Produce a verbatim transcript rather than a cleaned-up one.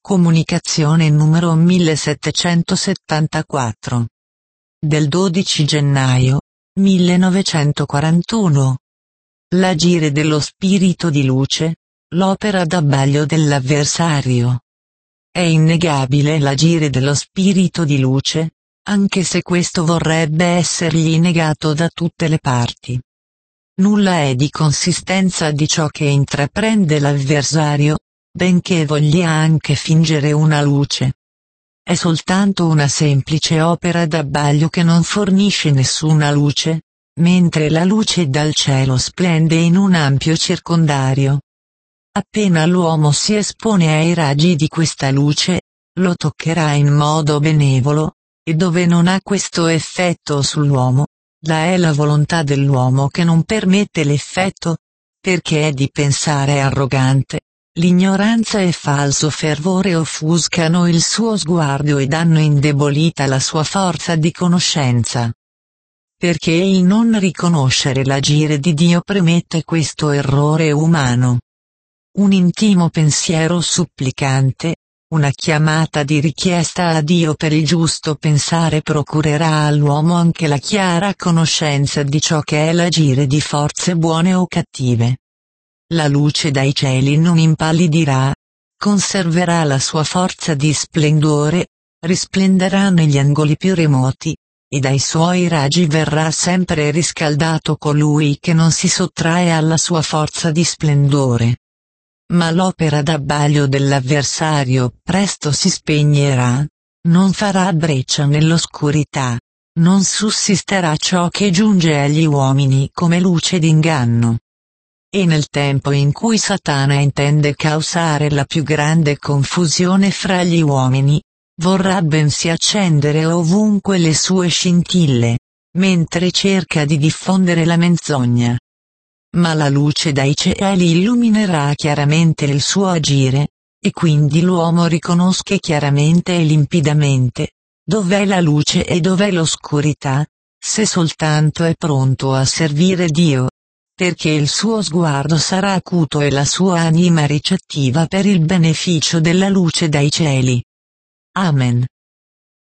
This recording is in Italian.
Comunicazione numero millesettecentosettantaquattro. Del dodici gennaio millenovecentoquarantuno. L'agire dello spirito di luce, l'opera d'abbaglio dell'avversario. È innegabile l'agire dello spirito di luce, anche se questo vorrebbe essergli negato da tutte le parti. Nulla è di consistenza di ciò che intraprende l'avversario, benché voglia anche fingere una luce. È soltanto una semplice opera d'abbaglio che non fornisce nessuna luce, mentre la luce dal cielo splende in un ampio circondario. Appena l'uomo si espone ai raggi di questa luce, lo toccherà in modo benevolo, e dove non ha questo effetto sull'uomo, là è la volontà dell'uomo che non permette l'effetto, perché è di pensare arrogante, l'ignoranza e falso fervore offuscano il suo sguardo ed hanno indebolita la sua forza di conoscenza. Perché il non riconoscere l'agire di Dio premette questo errore umano. Un intimo pensiero supplicante, una chiamata di richiesta a Dio per il giusto pensare procurerà all'uomo anche la chiara conoscenza di ciò che è l'agire di forze buone o cattive. La luce dai cieli non impallidirà, conserverà la sua forza di splendore, risplenderà negli angoli più remoti, e dai suoi raggi verrà sempre riscaldato colui che non si sottrae alla sua forza di splendore. Ma l'opera d'abbaglio dell'avversario presto si spegnerà, non farà breccia nell'oscurità, non sussisterà ciò che giunge agli uomini come luce d'inganno. E nel tempo in cui Satana intende causare la più grande confusione fra gli uomini, vorrà bensì accendere ovunque le sue scintille, mentre cerca di diffondere la menzogna. Ma la luce dai cieli illuminerà chiaramente il suo agire, e quindi l'uomo riconosca chiaramente e limpidamente, dov'è la luce e dov'è l'oscurità, se soltanto è pronto a servire Dio, perché il suo sguardo sarà acuto e la sua anima ricettiva per il beneficio della luce dai cieli. Amen.